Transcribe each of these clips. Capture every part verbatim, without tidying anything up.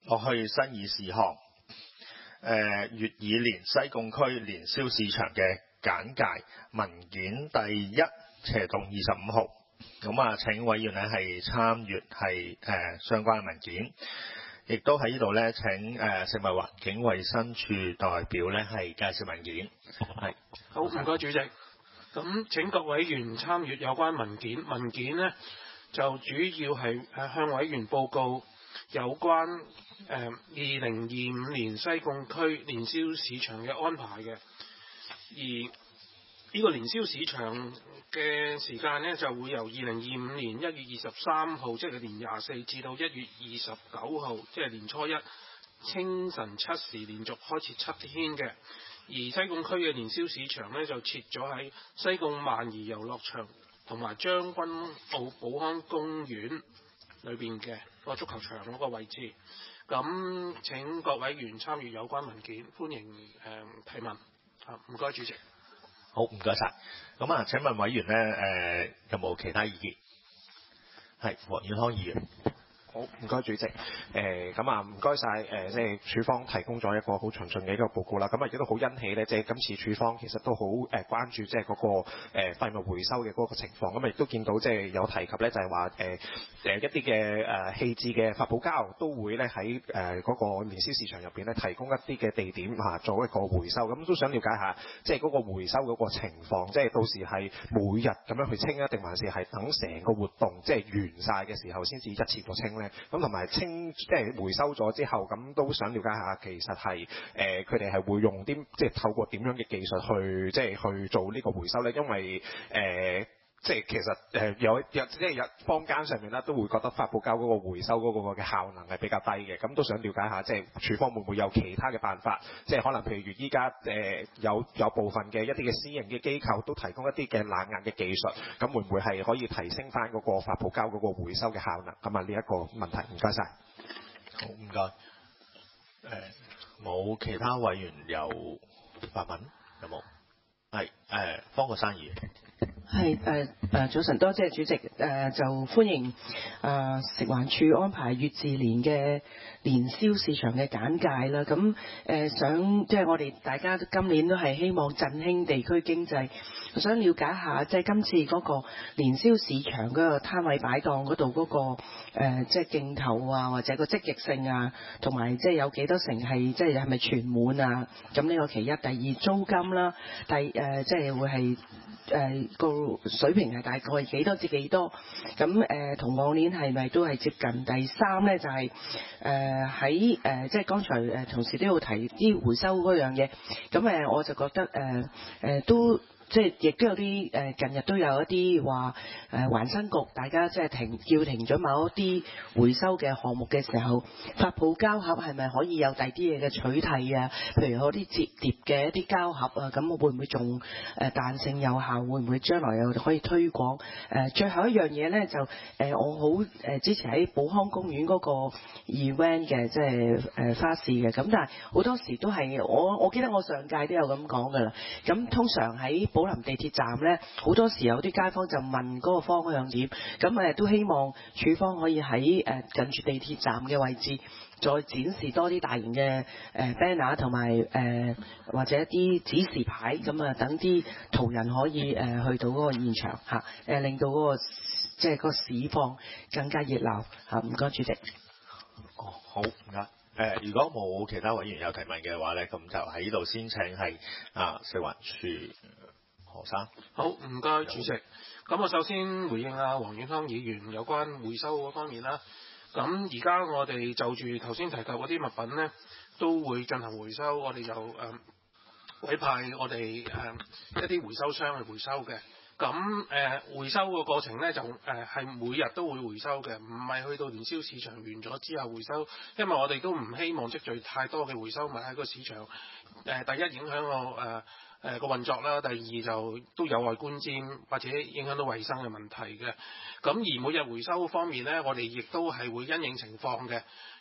落去新議事項，誒、呃、乙二年西貢區年宵市場嘅簡介文件第一斜棟二十五號。咁啊，請委員咧係參閱係誒相關嘅文件，亦都喺呢度咧請誒食物環境衞生署代表咧係介紹文件。係， 好，唔該主席。咁請各委員參閱有關文件。文件呢就主要係誒向委員報告有關誒二零二五年西貢區年宵市場嘅安排嘅。而呢個年宵市場嘅時間呢，就會由二零二五年一月二十三號，即係年廿四，至到一月二十九號，即係年初一清晨七時，連續開設七天嘅。而西貢區嘅年宵市場呢，就設咗喺西貢萬怡遊樂場同埋將軍澳寶康公園裏邊嘅個足球場嗰個位置。咁請各位委員參與有關文件，歡迎誒、呃、提問。啊，唔該主席。 好，唔該晒。咁啊，請問委員咧，誒、呃、有冇其他意見？係黃遠康議員。 好，唔該主席。誒咁啊，唔該晒誒，即係署方提供咗一個好詳盡嘅一個報告啦。咁啊，亦都好欣喜咧，即係今次署方其實都好誒關注即係嗰個誒廢物回收嘅嗰個情況。咁啊，亦都見到即係有提及咧，就係話誒誒一啲嘅誒棄置嘅發泡膠都會咧喺誒嗰個年宵市場入邊咧提供一啲嘅地點嚇做一個回收。咁都想了解下，即係嗰個回收嗰個情況，即係到時係每日咁樣去清啊，定還是係等成個活動即係完晒嘅時候先至一次過清咧？咁同埋清即係回收咗之後，咁都想了解下，其實係誒佢哋係會用啲即係透過點樣嘅技術去即係去做呢個回收咧？因為誒、呃、即係其實誒、呃、有有即係有坊間上面咧都會覺得發泡膠嗰個回收嗰個嘅效能係比較低嘅，咁都想了解下，即係署方會唔會有其他嘅辦法？即係可能譬如依家誒有有部分嘅一啲嘅私營嘅機構都提供一啲嘅冷壓嘅技術，咁會唔會係可以提升翻嗰個發泡膠嗰個回收嘅效能？咁啊呢一個問題，唔該晒。 好，唔該。誒、呃，冇其他委員有發問，有冇？係誒，方國珊議員。 係誒誒，早晨，多謝主席誒、呃，就歡迎誒、呃、食環署安排乙二年嘅年宵市場嘅簡介啦。咁誒、呃、想即係我哋大家今年都係希望振興地區經濟，想了解下即係今次嗰個年宵市場嗰個攤位擺檔嗰度嗰個誒、呃、即係競投啊，或者個積極性啊，同埋即係有幾多成係即係係咪全滿啊？咁呢個其一，第二租金啦，第誒、呃、即係會係。誒、呃、個水平係大概幾多至幾多？咁誒同往年係咪都係接近？第三咧就係誒喺誒即係剛才誒、呃、同事都有提啲回收嗰樣嘢。咁誒、呃、我就覺得誒誒、呃、都。即係亦都有啲誒，近日都有一啲話誒，環生局大家即係停叫停咗某一啲回收嘅項目嘅時候，發泡膠盒係咪可以有第啲嘢嘅取替啊？譬如嗰啲摺疊嘅一啲膠盒啊，咁會唔會仲誒彈性有效？會唔會將來又可以推廣？誒、呃，最後一樣嘢咧就誒、呃，我好誒支持喺寶康公園嗰個 event 嘅，即係誒花市嘅。咁但係好多時都係我我記得我上屆都有咁講㗎啦。咁通常喺寶林地鐵站咧，好多時有啲街坊就問嗰個方向點，咁誒都希望署方可以喺誒近住地鐵站嘅位置，再展示多啲大型嘅誒 banner 同埋誒或者一啲指示牌，咁啊等啲途人可以誒去到嗰個現場嚇，誒令到嗰個即係個市況更加熱鬧嚇。唔該主席。 哦，好，唔該。誒，如果冇其他委員有提問嘅話咧，咁就喺呢度先請係啊食環署何生。 好，唔該主席。咁我首先回應阿黃遠康議員有關回收嗰方面啦。咁而家我哋就住頭先提及嗰啲物品咧，都會進行回收。我哋就誒、呃、委派我哋誒、呃、一啲回收商去回收嘅。咁誒、呃、回收個過程咧就誒係、呃、每日都會回收嘅，唔係去到年宵市場完咗之後回收，因為我哋都唔希望積聚太多嘅回收物喺個市場。誒、呃、第一影響個誒誒個運作啦，第二就都有礙觀瞻或者影響到衞生嘅問題嘅。咁而每日回收方面咧，我哋亦都係會因應情況嘅。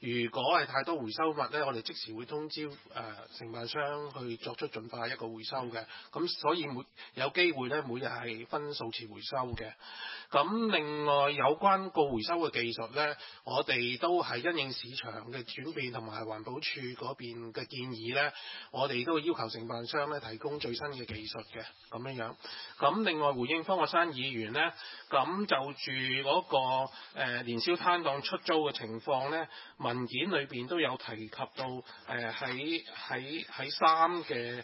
如果係太多回收物咧，我哋即時會通知誒、呃、承辦商去作出盡快一個回收嘅。咁所以每有機會咧，每日係分數次回收嘅。咁另外有關個回收嘅技術咧，我哋都係因應市場嘅轉變同埋環保署嗰邊嘅建議咧，我哋都會要求承辦商咧提供最新嘅技術嘅咁樣樣。咁另外回應方國珊議員咧，咁就住嗰、那個誒、呃、年宵攤檔出租嘅情況咧，文件裏邊都有提及到誒喺喺喺三嘅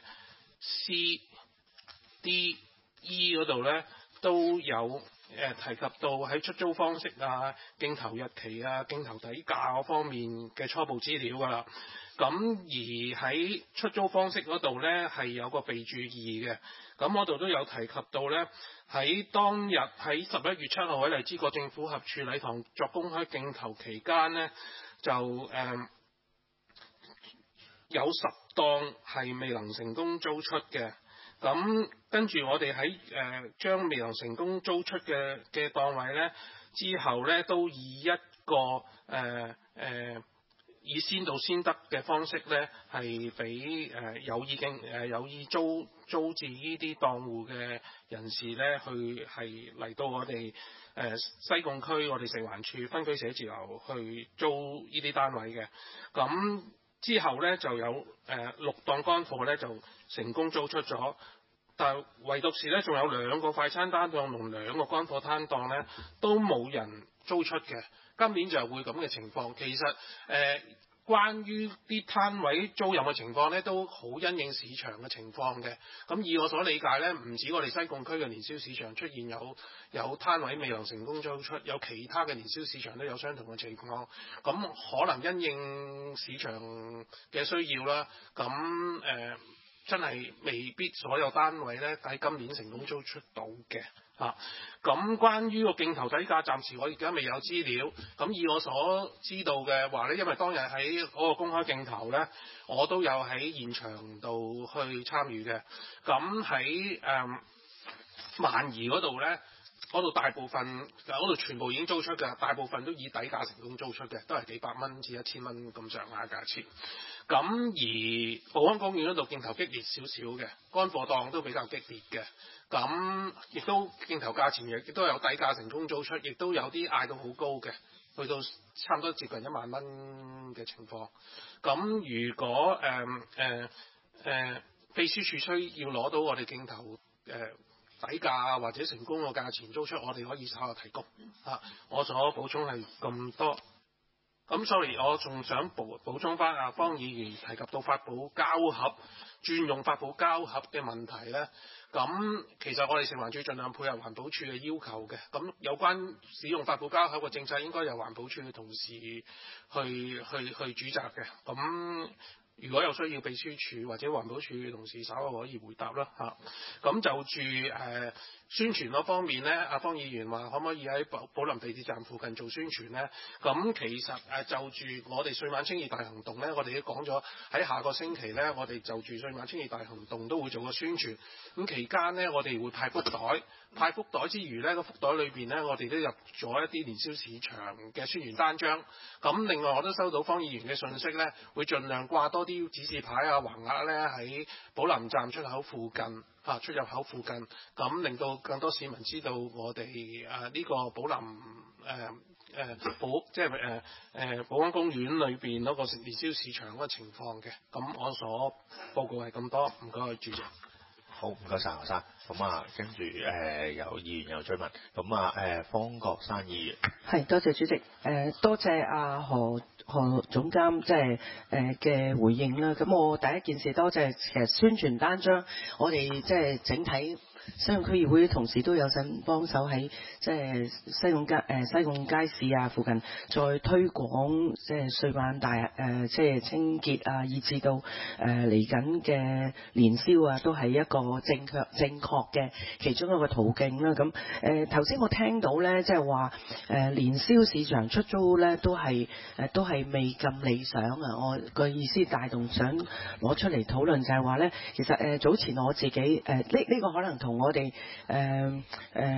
C、D、E 嗰度咧都有。誒提及到喺出租方式啊、競投日期啊、競投底價嗰方面嘅初步資料㗎啦。咁而喺出租方式嗰度呢，係有個備註二嘅。咁嗰度都有提及到呢，喺當日喺十一月七號喺荔枝角政府合署禮堂作公開競投期間呢，就誒、呃、有十檔係未能成功租出嘅。咁跟住我哋喺誒將未能成功租出嘅嘅檔位咧，之後咧都以一個誒誒、呃呃、以先到先得嘅方式咧，係俾誒有意經誒有意租租置呢啲檔戶嘅人士咧，去係嚟到我哋誒、呃、西貢區我哋食環署分區寫字樓去租呢啲單位嘅。咁之後咧就有誒、呃、六檔乾貨咧就成功租出咗，但唯獨是咧仲有兩個快餐單檔同兩個乾貨攤檔咧都冇人租出嘅。今年就會咁嘅情況。其實誒、呃、關於啲攤位租賃嘅情況咧，都好因應市場嘅情況嘅。咁以我所理解咧，唔止我哋西貢區嘅年宵市場出現有有攤位未能成功租出，有其他嘅年宵市場都有相同嘅情況。咁可能因應市場嘅需要啦，咁誒、呃、真係未必所有單位咧喺今年成功租出到嘅。啊，咁關於個競投底價，暫時我而家未有資料。咁以我所知道嘅話咧，因為當日喺嗰個公開競投咧，我都有喺現場度去參與嘅。咁喺誒萬宜嗰度咧，嗰度大部分嗰度全部已經租出嘅，大部分都以底價成功租出嘅，都係幾百蚊至一千蚊咁上下價錢。咁而寶安公園嗰度競投激烈少少嘅，乾貨檔都比較激烈嘅。咁亦都競投價錢亦都有底價成功租出，亦都有啲嗌到好高嘅，去到差唔多接近一萬蚊嘅情況。咁如果誒誒誒秘書處需要攞到我哋競投誒、呃、底價或者成功個價錢租出，我哋可以稍後提供嚇、啊。我所補充係咁多。咁 sorry， 我仲想補補充翻阿方議員提及到發泡膠盒轉用發泡膠盒嘅問題咧。咁其實我哋食環署盡量配合環保署嘅要求嘅。咁有關使用發泡膠盒嘅政策，應該由環保署嘅同事去去去主責嘅。咁如果有需要，秘書處或者環保署嘅同事稍後可以回答啦嚇。咁就住誒、呃、宣傳嗰方面咧，阿方議員話可唔可以喺寶寶林地鐵站附近做宣傳咧？咁其實誒、呃、就住我哋歲晚清潔大行動咧，我哋都講咗喺下個星期咧，我哋就住歲晚清潔大行動都會做個宣傳。咁期間咧，我哋會派福袋，派福袋之餘咧，個福袋裏邊咧，我哋都入咗一啲年宵市場嘅宣傳單張。咁另外我都收到方議員嘅信息咧，會盡量掛多啲指示牌啊、橫額咧喺寶林站出口附近嚇、啊、出入口附近，咁令到更多市民知道我哋誒呢個寶林誒誒寶即係誒誒寶安公園裏邊嗰個年宵市場嗰個情況嘅。咁我所報告係咁多，唔該主席。 好，唔該晒何生。咁啊，跟住誒有議員有追問，咁啊誒方國珊議員係多謝主席，誒、呃、多謝阿何何總監即係誒嘅回應啦。咁我第一件事多謝其實宣傳單張，我哋即係整體西貢區議會同事都有份幫手喺即係西貢街誒、呃、西貢街市啊附近再推廣即係歲晚大誒即係清潔啊，以至到誒嚟緊嘅年宵啊，都係一個正確正確嘅其中一個途徑啦。咁誒頭先我聽到咧，即係話誒年宵市場出租咧都係誒、呃、都係未咁理想啊。我個意思帶動想攞出嚟討論就係話咧，其實誒、呃、早前我自己誒呢呢個可能同我哋誒誒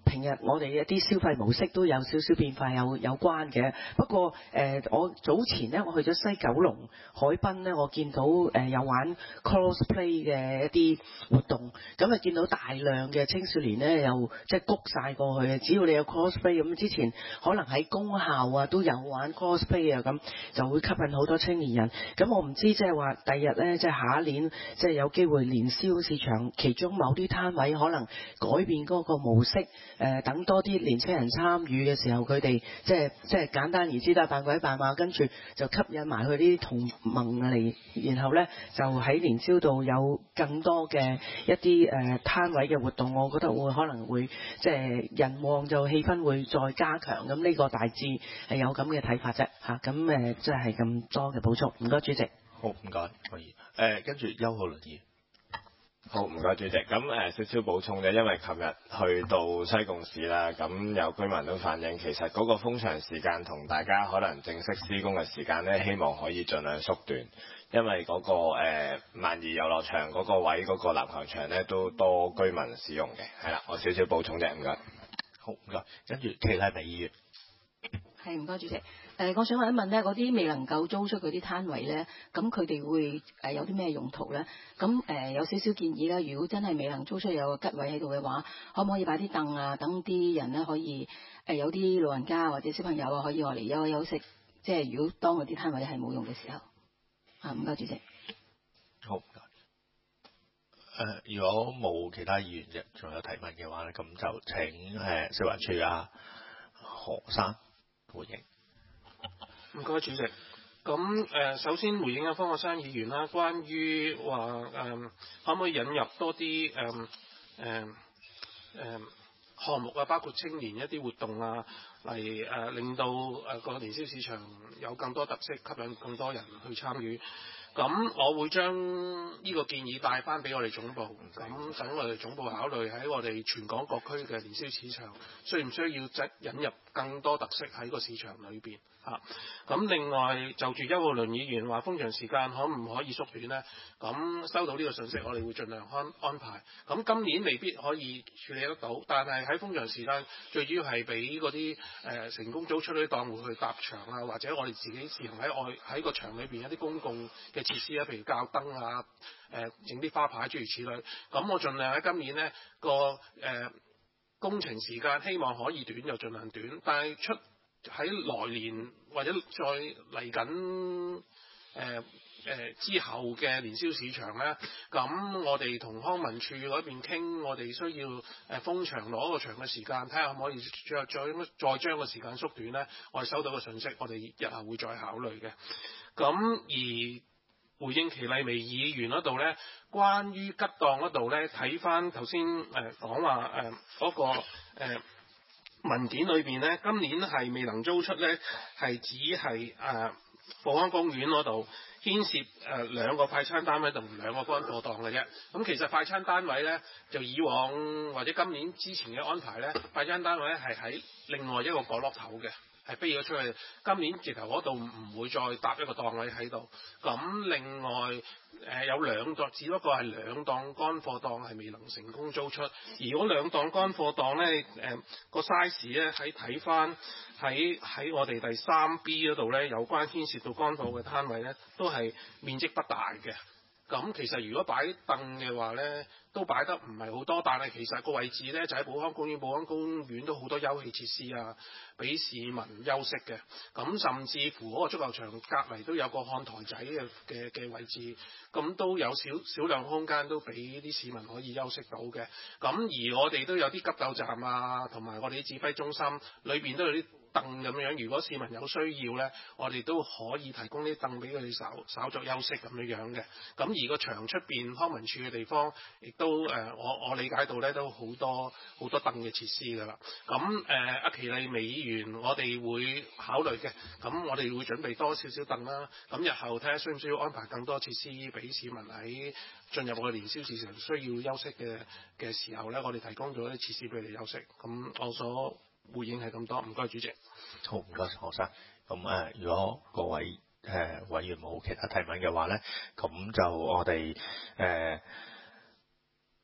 平日我哋一啲消費模式都有少少變化有有關嘅。不過誒、呃，我早前咧我去咗西九龍海濱咧，我見到誒、呃、有玩 cosplay 嘅一啲活動，咁啊見到大量嘅青少年咧又即係谷晒過去嘅。只要你有 cosplay 咁，之前可能喺公校啊都有玩 cosplay 啊，咁就會吸引好多青年人。咁我唔知即係話第日咧，即係下一年即係有機會年宵市場其中某啲攤位可能改變嗰個模式，誒、呃、等多啲年青人參與嘅時候，佢哋即係即係簡單而知得扮鬼扮馬，跟住就吸引埋佢啲同盟嚟，然後咧就喺年宵度有更多嘅一啲誒攤位嘅活動，我覺得會可能會即係人旺就氣氛會再加強。咁呢個大致係有咁嘅睇法啫嚇。咁誒即係咁多嘅補充，唔該主席。 好，唔該，可以。誒，跟住邱浩麟議員。 好，唔該主席。咁誒、呃、少少補充嘅，因為琴日去到西貢市啦，咁有居民都反映，其實嗰個封場時間同大家可能正式施工嘅時間咧，希望可以盡量縮短，因為嗰、那個誒萬怡遊樂場嗰個位嗰個籃球場咧都多居民使用嘅，係啦，我少少補充啫，唔該。 好，唔該。跟住祁麗薇議員。 係，唔該主席。誒、呃，我想問一問咧，嗰啲未能夠租出嗰啲攤位咧，咁佢哋會誒有啲咩用途咧？咁誒、呃、有少少建議啦，如果真係未能租出有個吉位喺度嘅話，可唔可以擺啲凳啊，等啲人咧可以誒、呃、有啲老人家或者小朋友啊可以落嚟休休息，即係如果當嗰啲攤位係冇用嘅時候。啊，唔該主席。 好，唔該。誒，如果冇其他議員嘅仲有提問嘅話咧，咁就請誒食環署啊何生回應。 唔該主席。咁誒、呃，首先回應下方國珊議員啦，關於話誒可唔可以引入多啲誒誒誒項目啊，包括青年一啲活動啊，嚟誒、呃、令到誒個年宵市場有更多特色，吸引更多人去參與。咁我會將呢個建議帶翻俾我哋總部，咁等我哋總部考慮喺我哋全港各區嘅年宵市場，需唔需要引入更多特色喺個市場裏邊嚇？咁另外就住邱浩麟議員話封場時間可唔可以縮短呢？咁收到呢個信息，我哋會盡量安安排。咁今年未必可以處理得到，但係喺封場時間最主要係俾嗰啲誒成功租出啲檔戶去搭場啊，或者我哋自己自行喺外喺個場裏邊一啲公共嘅設施啊，譬如校燈啊，誒整啲花牌諸如此類。咁我盡量喺今年呢個誒、呃、工程時間希望可以短就盡量短，但係出喺來年或者再嚟緊誒誒之後嘅年宵市場呢，咁我哋同康文署嗰邊傾，我哋需要誒封場攞個場嘅時間，睇下可唔可以再再再將個時間縮短呢？我哋收到個信息，我哋日後會再考慮嘅。咁而回應祁麗薇議員嗰度呢，關於吉檔嗰度呢，睇翻頭先誒講話誒嗰個誒、呃、文件裏邊呢，今年係未能租出呢，係只係誒、呃、寶安公園嗰度牽涉誒、呃、兩個快餐單位同兩個乾貨檔嘅啫。咁其實快餐單位呢，就以往或者今年之前嘅安排呢，快餐單位咧係喺另外一個角落頭嘅。係飛咗出去，今年直頭嗰度唔會再搭一個檔位喺度。咁另外誒、呃、有兩檔，只不過係兩檔乾貨檔係未能成功租出。而嗰兩檔乾貨檔咧，誒、呃、個 size 咧喺睇翻喺喺我哋第三 B 嗰度咧，有關牽涉到乾貨嘅攤位咧，都係面積不大嘅。咁其實如果擺凳嘅話咧，都擺得唔係好多，但係其實個位置咧就喺寶康公園，寶康公園都好多休憩設施啊，俾市民休息嘅。咁甚至乎嗰個足球場隔離都有個看台仔嘅嘅嘅位置，咁都有少少量空間都俾啲市民可以休息到嘅。咁而我哋都有啲急救站啊，同埋我哋啲指揮中心裏邊都有啲凳咁樣，如果市民有需要呢，我哋都可以提供啲凳俾佢哋稍稍作休息咁樣樣嘅。咁而個場出邊康文署嘅地方，亦都誒、呃，我我理解到呢都好多好多凳嘅設施㗎啦。咁誒，阿祁麗薇議員，我哋會考慮嘅。咁我哋會準備多少少凳啦。咁日後睇下需唔需要安排更多設施俾市民喺進入我哋年宵市場需要休息嘅嘅時候呢，我哋提供咗啲設施俾你休息。咁我所回應係咁多，唔該主席。 好，唔該何生。咁誒、呃，如果各位誒、呃、委員冇其他提問嘅話咧，咁就我哋誒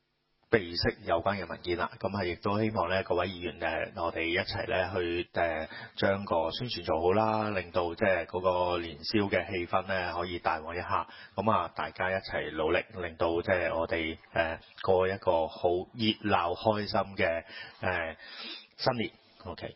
備悉有關嘅文件啦，咁係亦都希望咧各位議員誒，我哋一齊咧去誒將個宣傳做好啦，令到即係嗰個年宵嘅氣氛咧可以大旺一下。咁啊，大家一齊努力，令到即係我哋誒過一個好熱鬧開心嘅誒新年。OK。